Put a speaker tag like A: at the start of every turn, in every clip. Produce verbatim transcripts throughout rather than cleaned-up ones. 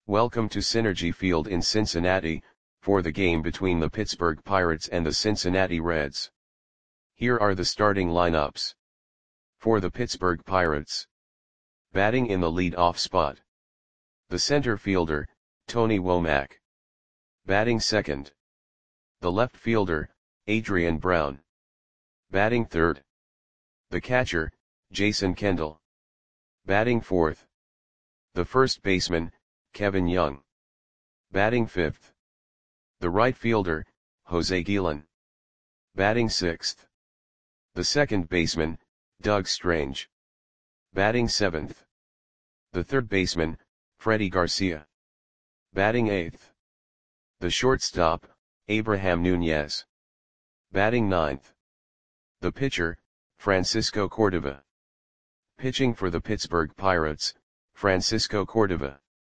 A: Welcome to Synergy Field in Cincinnati, for the game between the Pittsburgh Pirates and the Cincinnati Reds. Here are the starting lineups. For the Pittsburgh Pirates. Batting in the lead-off spot. The center fielder, Tony Womack. Batting second. The left fielder, Adrian Brown. Batting third. The catcher, Jason Kendall. Batting fourth. The first baseman, Kevin Young. Batting fifth. The right fielder, Jose Guillen. Batting sixth. The second baseman, Doug Strange. Batting seventh. The third baseman, Freddie Garcia. Batting eighth. The shortstop, Abraham Nunez. Batting ninth. The pitcher, Francisco Cordova. Pitching for the Pittsburgh Pirates, Francisco Cordova.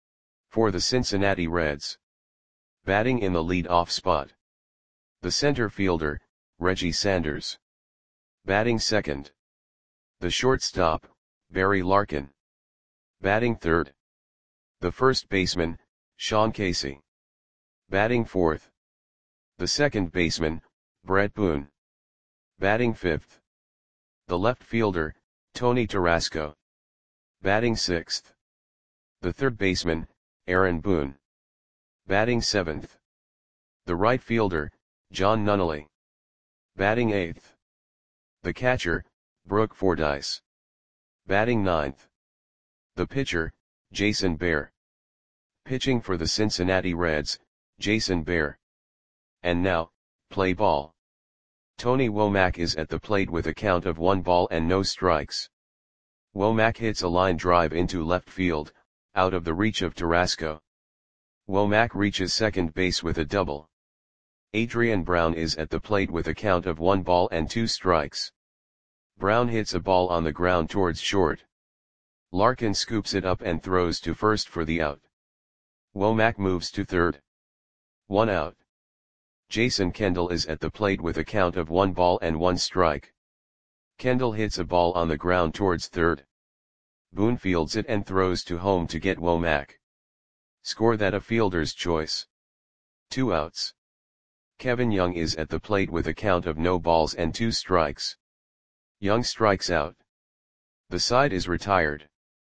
A: For the Cincinnati Reds. Batting in the lead-off spot. The center fielder, Reggie Sanders. Batting second. The shortstop, Barry Larkin. Batting third. The first baseman, Sean Casey. Batting fourth. The second baseman, Brett Boone. Batting fifth. The left fielder, Tony Tarasco. Batting sixth. The third baseman, Aaron Boone. Batting seventh. The right fielder, John Nunnally. Batting eighth. The catcher, Brooke Fordyce. Batting ninth. The pitcher, Jason Bear. Pitching for the Cincinnati Reds, Jason Bear. And now, play ball. Tony Womack is at the plate with a count of one ball and no strikes. Womack hits a line drive into left field, out of the reach of Tarasco. Womack reaches second base with a double. Adrian Brown is at the plate with a count of one ball and two strikes. Brown hits a ball on the ground towards short. Larkin scoops it up and throws to first for the out. Womack moves to third. One out. Jason Kendall is at the plate with a count of one ball and one strike. Kendall hits a ball on the ground towards third. Boone fields it and throws to home to get Womack. Score that a fielder's choice. Two outs. Kevin Young is at the plate with a count of no balls and two strikes. Young strikes out. The side is retired.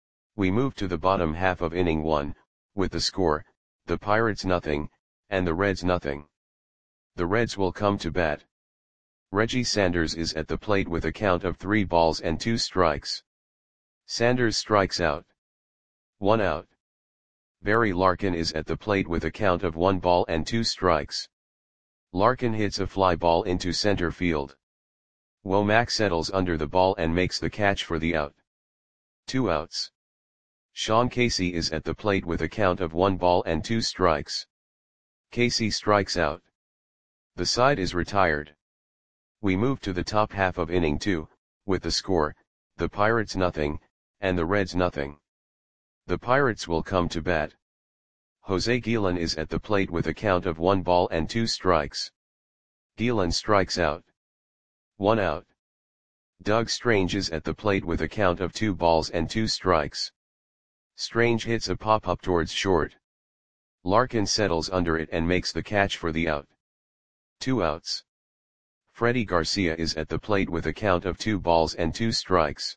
A: We move to the bottom half of inning one, with the score, the Pirates nothing, and the Reds nothing. The Reds will come to bat. Reggie Sanders is at the plate with a count of three balls and two strikes. Sanders strikes out. One out. Barry Larkin is at the plate with a count of one ball and two strikes. Larkin hits a fly ball into center field. Womack settles under the ball and makes the catch for the out. Two outs. Sean Casey is at the plate with a count of one ball and two strikes. Casey strikes out. The side is retired. We move to the top half of inning two, with the score, the Pirates nothing, and the Reds nothing. The Pirates will come to bat. Jose Guillen is at the plate with a count of one ball and two strikes. Guillen strikes out. One out. Doug Strange is at the plate with a count of two balls and two strikes. Strange hits a pop-up towards short. Larkin settles under it and makes the catch for the out. Two outs. Freddie Garcia is at the plate with a count of two balls and two strikes.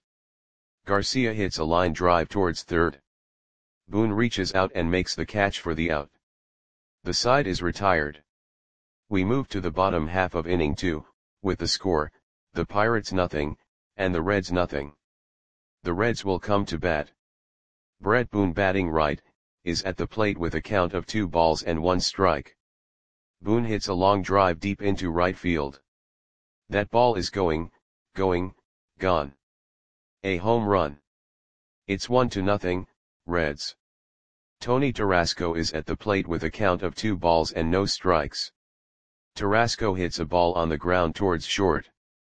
A: Garcia hits a line drive towards third. Boone reaches out and makes the catch for the out. The side is retired. We move to the bottom half of inning two, with the score, the Pirates nothing, and the Reds nothing. The Reds will come to bat. Brett Boone batting right, is at the plate with a count of two balls and one strike. Boone hits a long drive deep into right field. That ball is going, going, gone. A home run. It's one to nothing, Reds. Tony Tarasco is at the plate with a count of two balls and no strikes. Tarasco hits a ball on the ground towards short.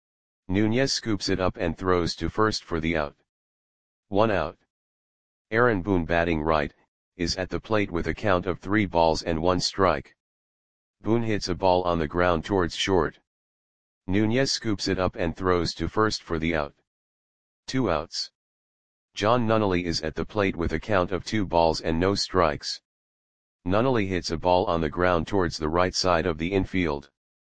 A: Nunez scoops it up and throws to first for the out. One out. Aaron Boone batting right, is at the plate with a count of three balls and one strike. Boone hits a ball on the ground towards short. Nunez scoops it up and throws to first for the out. Two outs. John Nunnally is at the plate with a count of two balls and no strikes. Nunnally hits a ball on the ground towards the right side of the infield.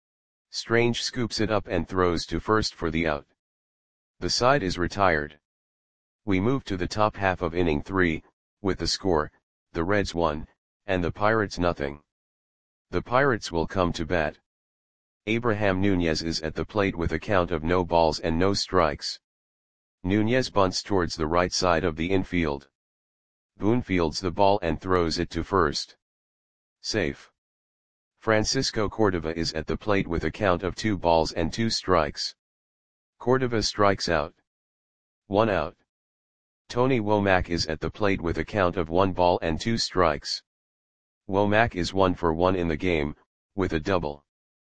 A: Strange scoops it up and throws to first for the out. The side is retired. We move to the top half of inning three, with the score, the Reds one, and the Pirates nothing. The Pirates will come to bat. Abraham Nunez is at the plate with a count of no balls and no strikes. Nunez bunts towards the right side of the infield. Boone fields the ball and throws it to first. Safe. Francisco Cordova is at the plate with a count of two balls and two strikes. Cordova strikes out. One out. Tony Womack is at the plate with a count of one ball and two strikes. Womack is one for one in the game, with a double.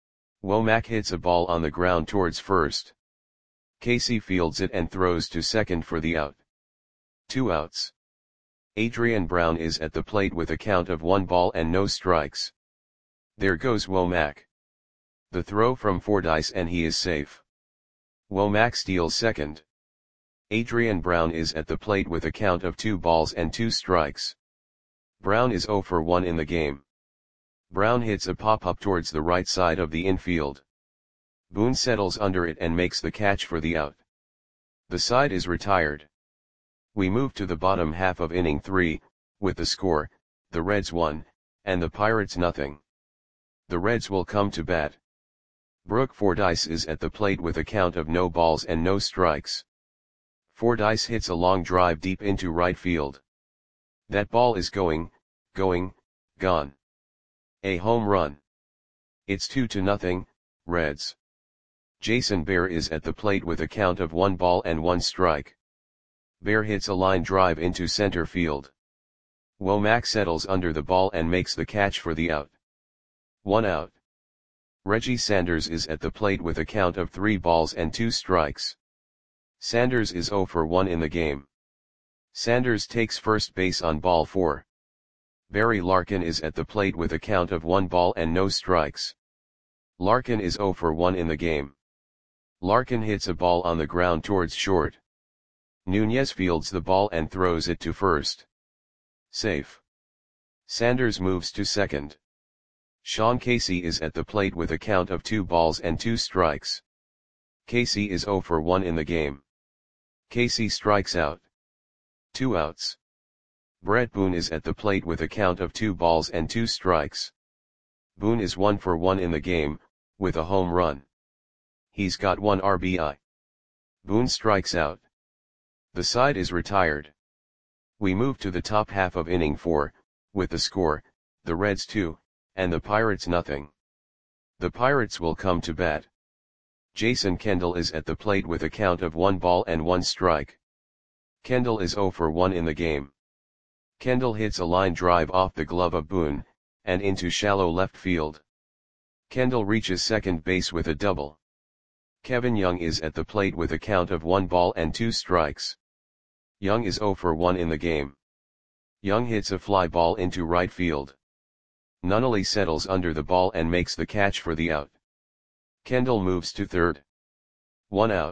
A: Womack hits a ball on the ground towards first. Casey fields it and throws to second for the out. Two outs. Adrian Brown is at the plate with a count of one ball and no strikes. There goes Womack. The throw from Fordyce and he is safe. Womack steals second. Adrian Brown is at the plate with a count of two balls and two strikes. Brown is zero for one in the game. Brown hits a pop-up towards the right side of the infield. Boone settles under it and makes the catch for the out. The side is retired. We move to the bottom half of inning three, with the score, the Reds one, and the Pirates nothing. The Reds will come to bat. Brooke Fordyce is at the plate with a count of no balls and no strikes. Fordyce hits a long drive deep into right field. That ball is going, going, gone. A home run. It's two to nothing, Reds. Jason Bear is at the plate with a count of one ball and one strike. Bear hits a line drive into center field. Womack settles under the ball and makes the catch for the out. One out. Reggie Sanders is at the plate with a count of three balls and two strikes. Sanders is zero for one in the game. Sanders takes first base on ball four. Barry Larkin is at the plate with a count of one ball and no strikes. Larkin is zero for one in the game. Larkin hits a ball on the ground towards short. Nunez fields the ball and throws it to first. Safe. Sanders moves to second. Sean Casey is at the plate with a count of two balls and two strikes. Casey is zero for one in the game. Casey strikes out. Two outs. Brett Boone is at the plate with a count of two balls and two strikes. Boone is one for one in the game, with a home run. He's got one R B I. Boone strikes out. The side is retired. We move to the top half of inning four, with the score, the Reds two, and the Pirates nothing. The Pirates will come to bat. Jason Kendall is at the plate with a count of one ball and one strike. Kendall is zero for one in the game. Kendall hits a line drive off the glove of Boone, and into shallow left field. Kendall reaches second base with a double. Kevin Young is at the plate with a count of one ball and two strikes. Young is zero for one in the game. Young hits a fly ball into right field. Nunnally settles under the ball and makes the catch for the out. Kendall moves to third. One out.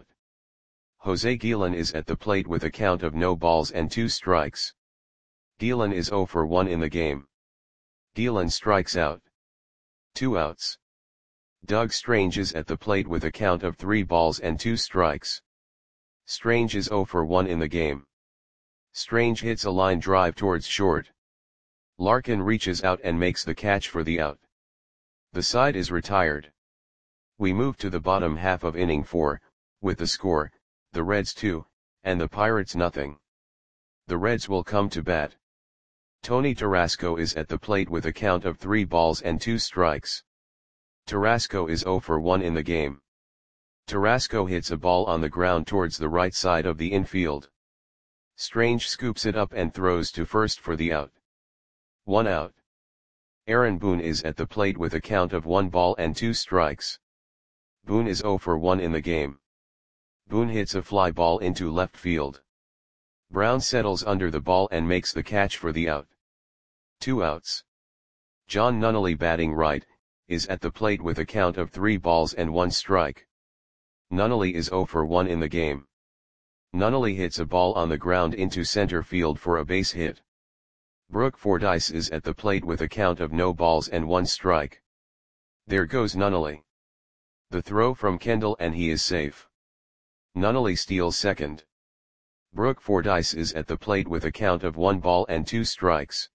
A: Jose Guillen is at the plate with a count of no balls and two strikes. Guillen is zero for one in the game. Guillen strikes out. Two outs. Doug Strange is at the plate with a count of three balls and two strikes. Strange is zero for one in the game. Strange hits a line drive towards short. Larkin reaches out and makes the catch for the out. The side is retired. We move to the bottom half of inning four, with the score, the Reds two, and the Pirates nothing. The Reds will come to bat. Tony Tarasco is at the plate with a count of three balls and two strikes. Tarasco is zero for one in the game. Tarasco hits a ball on the ground towards the right side of the infield. Strange scoops it up and throws to first for the out. One out. Aaron Boone is at the plate with a count of one ball and two strikes. Boone is zero for one in the game. Boone hits a fly ball into left field. Brown settles under the ball and makes the catch for the out. Two outs. John Nunnally, batting right, is at the plate with a count of three balls and one strike. Nunnally is zero for one in the game. Nunnally hits a ball on the ground into center field for a base hit. Brooke Fordyce is at the plate with a count of no balls and one strike. There goes Nunnally. The throw from Kendall and he is safe. Nunnally steals second. Brooke Fordyce is at the plate with a count of one ball and two strikes.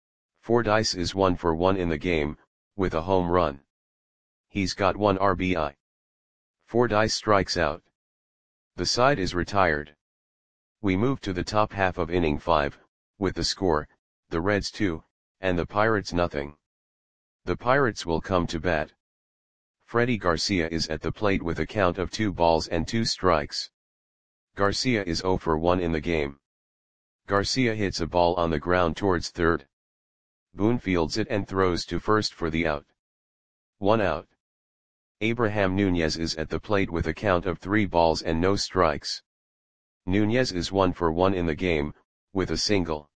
A: Fordyce is one for one in the game, with a home run. He's got one R B I. Fordyce strikes out. The side is retired. We move to the top half of inning five, with the score, the Reds two, and the Pirates nothing. The Pirates will come to bat. Freddie Garcia is at the plate with a count of two balls and two strikes. Garcia is zero for one in the game. Garcia hits a ball on the ground towards third. Boone fields it and throws to first for the out. One out. Abraham Nunez is at the plate with a count of three balls and no strikes. Nunez is one for one in the game, with a single.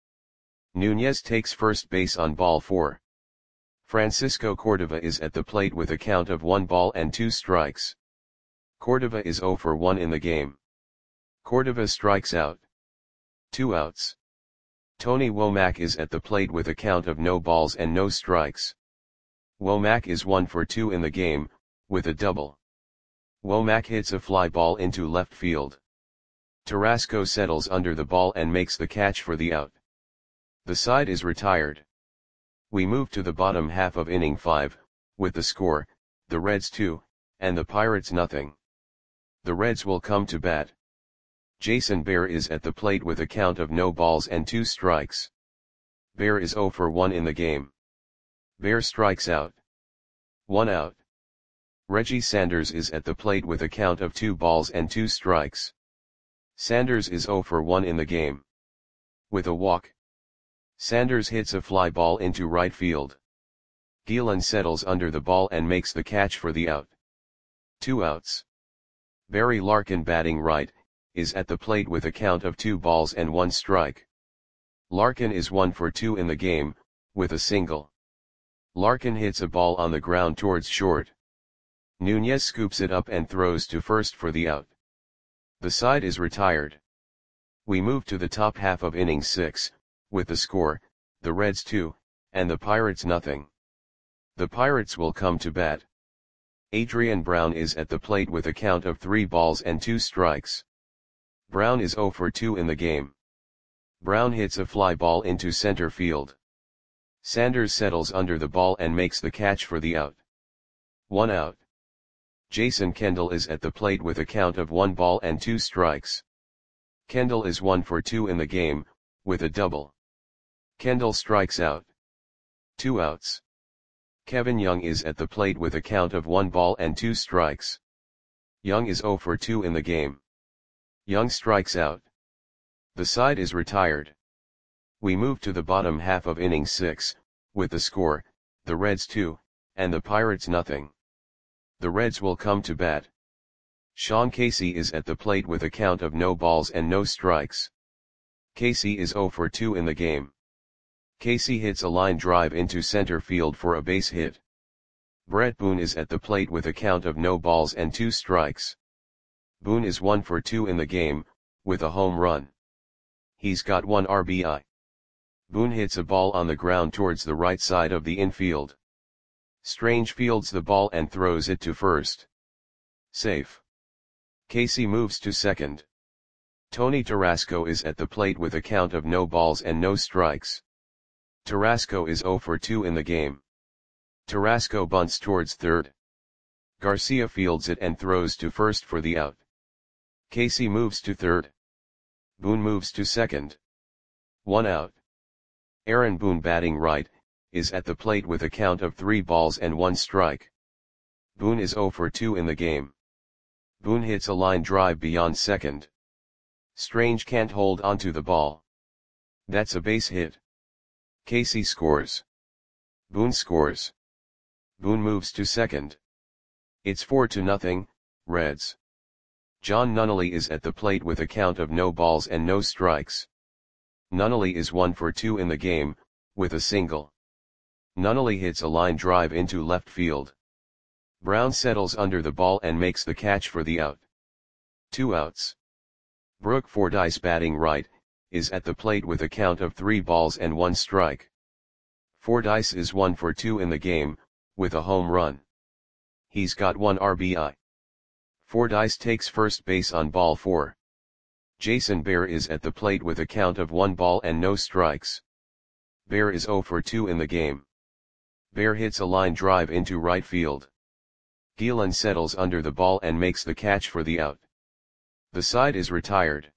A: Nunez takes first base on ball four. Francisco Cordova is at the plate with a count of one ball and two strikes. Cordova is zero for one in the game. Cordova strikes out. Two outs. Tony Womack is at the plate with a count of no balls and no strikes. Womack is one for two in the game, with a double. Womack hits a fly ball into left field. Tarasco settles under the ball and makes the catch for the out. The side is retired. We move to the bottom half of inning five, with the score, the Reds two, and the Pirates nothing. The Reds will come to bat. Jason Bear is at the plate with a count of no balls and two strikes. Bear is zero for one in the game. Bear strikes out. One out. Reggie Sanders is at the plate with a count of two balls and two strikes. Sanders is zero for one in the game. With a walk. Sanders hits a fly ball into right field. Gielan settles under the ball and makes the catch for the out. Two outs. Barry Larkin, batting right, is at the plate with a count of two balls and one strike. Larkin is one for two in the game, with a single. Larkin hits a ball on the ground towards short. Nunez scoops it up and throws to first for the out. The side is retired. We move to the top half of inning six, with the score, the Reds two, and the Pirates nothing. The Pirates will come to bat. Adrian Brown is at the plate with a count of three balls and two strikes. Brown is zero for two in the game. Brown hits a fly ball into center field. Sanders settles under the ball and makes the catch for the out. One out. Jason Kendall is at the plate with a count of one ball and two strikes. Kendall is one for two in the game, with a double. Kendall strikes out. Two outs. Kevin Young is at the plate with a count of one ball and two strikes. Young is zero for two in the game. Young strikes out. The side is retired. We move to the bottom half of inning six, with the score, the Reds two, and the Pirates nothing. The Reds will come to bat. Sean Casey is at the plate with a count of no balls and no strikes. Casey is zero for two in the game. Casey hits a line drive into center field for a base hit. Brett Boone is at the plate with a count of no balls and two strikes. Boone is one for two in the game, with a home run. He's got one R B I. Boone hits a ball on the ground towards the right side of the infield. Strange fields the ball and throws it to first. Safe. Casey moves to second. Tony Tarasco is at the plate with a count of no balls and no strikes. Tarasco is zero for two in the game. Tarasco bunts towards third. Garcia fields it and throws to first for the out. Casey moves to third. Boone moves to second. One out. Aaron Boone, batting right, is at the plate with a count of three balls and one strike. Boone is zero for two in the game. Boone hits a line drive beyond second. Strange can't hold onto the ball. That's a base hit. Casey scores. Boone scores. Boone moves to second. It's four to nothing, Reds. John Nunnally is at the plate with a count of no balls and no strikes. Nunnally is one for two in the game, with a single. Nunnally hits a line drive into left field. Brown settles under the ball and makes the catch for the out. Two outs. Brooke Fordyce, batting right, is at the plate with a count of three balls and one strike. Fordyce is one for two in the game, with a home run. He's got one R B I. Fordyce takes first base on ball four. Jason Bear is at the plate with a count of one ball and no strikes. Bear is zero for two in the game. Bear hits a line drive into right field. Gielan settles under the ball and makes the catch for the out. The side is retired.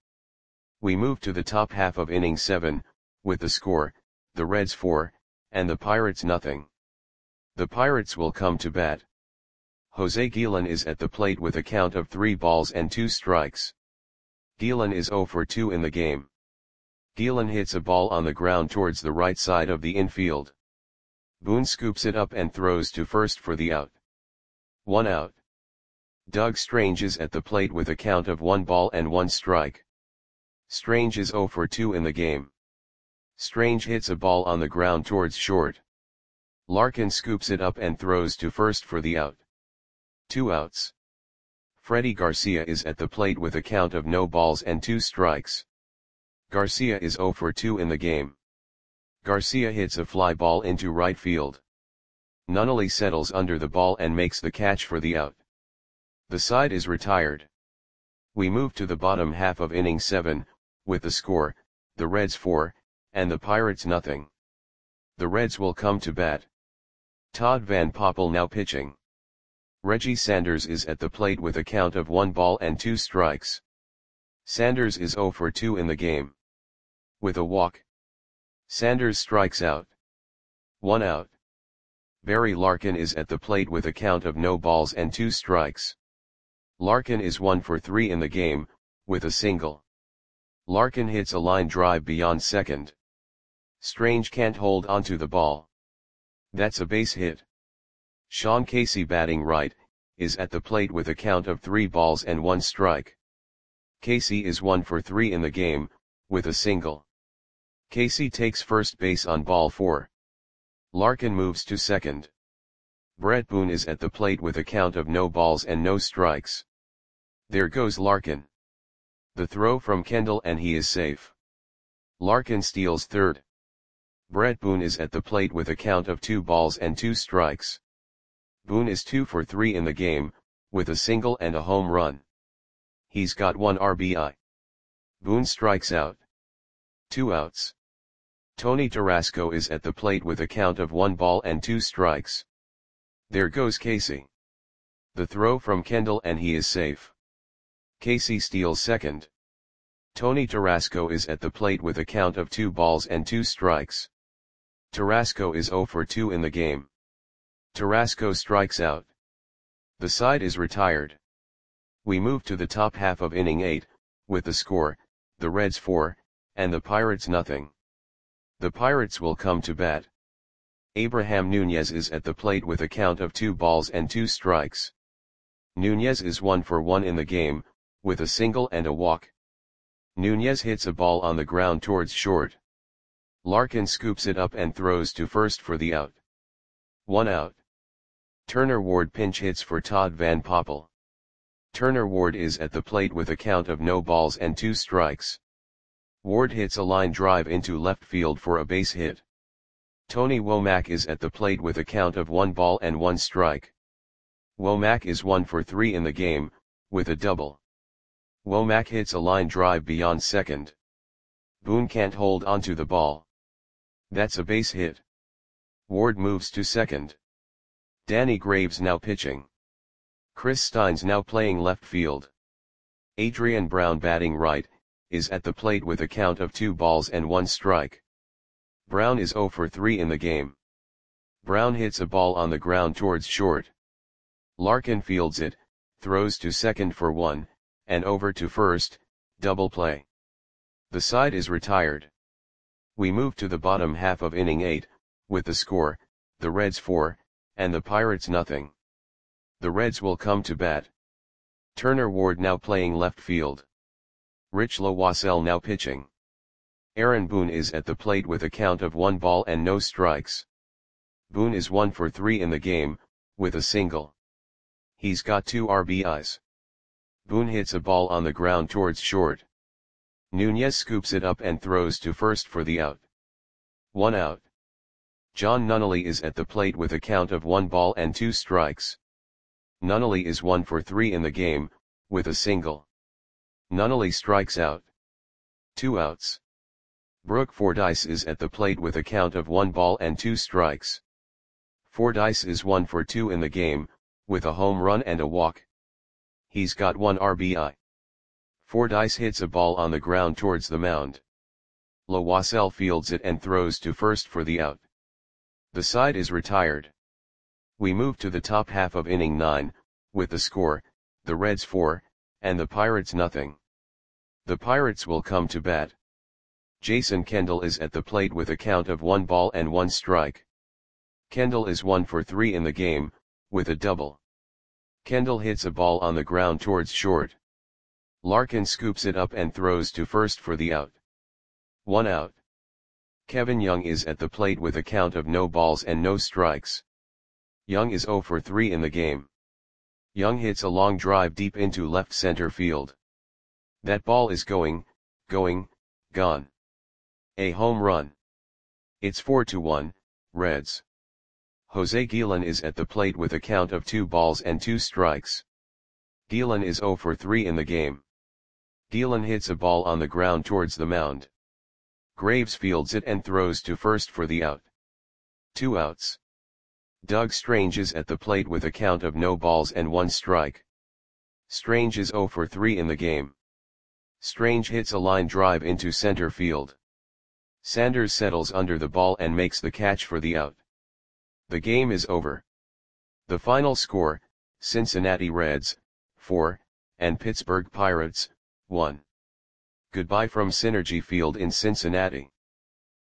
A: We move to the top half of inning seven, with the score, the Reds four, and the Pirates nothing. The Pirates will come to bat. Jose Gielan is at the plate with a count of three balls and two strikes. Gielan is zero for two in the game. Gielan hits a ball on the ground towards the right side of the infield. Boone scoops it up and throws to first for the out. One out. Doug Strange is at the plate with a count of one ball and one strike. Strange is zero for two in the game. Strange hits a ball on the ground towards short. Larkin scoops it up and throws to first for the out. Two outs. Freddie Garcia is at the plate with a count of no balls and two strikes. Garcia is zero for two in the game. Garcia hits a fly ball into right field. Nunnally settles under the ball and makes the catch for the out. The side is retired. We move to the bottom half of inning seven, with the score, the Reds four, and the Pirates nothing. The Reds will come to bat. Todd Van Poppel now pitching. Reggie Sanders is at the plate with a count of one ball and two strikes. Sanders is zero for two in the game. With a walk. Sanders strikes out. One out. Barry Larkin is at the plate with a count of no balls and two strikes. Larkin is one for three in the game, with a single. Larkin hits a line drive beyond second. Strange can't hold onto the ball. That's a base hit. Sean Casey, batting right, is at the plate with a count of three balls and one strike. Casey is one for three in the game, with a single. Casey takes first base on ball four. Larkin moves to second. Brett Boone is at the plate with a count of no balls and no strikes. There goes Larkin. The throw from Kendall and he is safe. Larkin steals third. Brett Boone is at the plate with a count of two balls and two strikes. Boone is two for three in the game, with a single and a home run. He's got one R B I. Boone strikes out. Two outs. Tony Tarasco is at the plate with a count of one ball and two strikes. There goes Casey. The throw from Kendall and he is safe. Casey steals second. Tony Tarasco is at the plate with a count of two balls and two strikes. Tarasco is zero for two in the game. Tarasco strikes out. The side is retired. We move to the top half of inning eight, with the score, the Reds four, and the Pirates nothing. The Pirates will come to bat. Abraham Nunez is at the plate with a count of two balls and two strikes. Nunez is one for one in the game, with a single and a walk. Nunez hits a ball on the ground towards short. Larkin scoops it up and throws to first for the out. One out. Turner Ward pinch hits for Todd Van Poppel. Turner Ward is at the plate with a count of no balls and two strikes. Ward hits a line drive into left field for a base hit. Tony Womack is at the plate with a count of one ball and one strike. Womack is one for three in the game, with a double. Womack hits a line drive beyond second. Boone can't hold onto the ball. That's a base hit. Ward moves to second. Danny Graves now pitching. Chris Steins now playing left field. Adrian Brown, batting right, is at the plate with a count of two balls and one strike. Brown is zero for three in the game. Brown hits a ball on the ground towards short. Larkin fields it, throws to second for one, and over to first, double play. The side is retired. We move to the bottom half of inning eight, with the score, the Reds four, and the Pirates nothing. The Reds will come to bat. Turner Ward now playing left field. Rich Loisel now pitching. Aaron Boone is at the plate with a count of one ball and no strikes. Boone is one for three in the game, with a single. He's got two R B Is. Boone hits a ball on the ground towards short. Nunez scoops it up and throws to first for the out. One out. John Nunnally is at the plate with a count of one ball and two strikes. Nunnally is one for three in the game, with a single. Nunnally strikes out. Two outs. Brooke Fordyce is at the plate with a count of one ball and two strikes. Fordyce is one for two in the game, with a home run and a walk. He's got one R B I. Fordyce hits a ball on the ground towards the mound. Loisel fields it and throws to first for the out. The side is retired. We move to the top half of inning nine, with the score, the Reds four, and the Pirates nothing. The Pirates will come to bat. Jason Kendall is at the plate with a count of one ball and one strike. Kendall is one for three in the game, with a double. Kendall hits a ball on the ground towards short. Larkin scoops it up and throws to first for the out. One out. Kevin Young is at the plate with a count of no balls and no strikes. Young is zero for three in the game. Young hits a long drive deep into left center field. That ball is going, going, gone. A home run. It's four to one, Reds. Jose Guillen is at the plate with a count of two balls and two strikes. Guillen is zero for three in the game. Guillen hits a ball on the ground towards the mound. Graves fields it and throws to first for the out. Two outs. Doug Strange is at the plate with a count of no balls and one strike. Strange is zero for three in the game. Strange hits a line drive into center field. Sanders settles under the ball and makes the catch for the out. The game is over. The final score, Cincinnati Reds, four, and Pittsburgh Pirates, one. Goodbye from Synergy Field in Cincinnati.